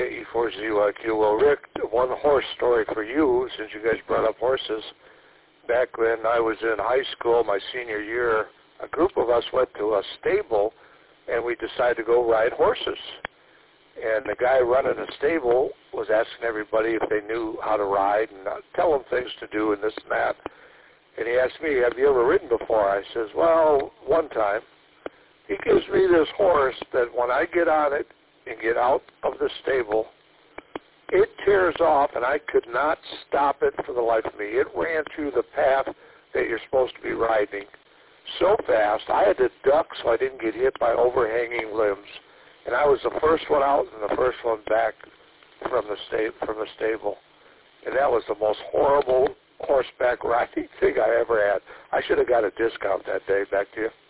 KE4ZYQ. Well, Rick, one horse story for you, since you guys brought up horses. Back when I was in high school, my senior year, a group of us went to a stable, and we decided to go ride horses. And the guy running the stable was asking everybody if they knew how to ride and tell them things to do and this and that. And he asked me, have you ever ridden before? I says, well, one time. He gives me this horse that when I get on it and get out of the stable, it tears off, and I could not stop it for the life of me. It ran through the path that you're supposed to be riding so fast, I had to duck so I didn't get hit by overhanging limbs. And I was the first one out and the first one back from the stable. And that was the most horrible horseback riding thing I ever had. I should have got a discount that day. Back to you.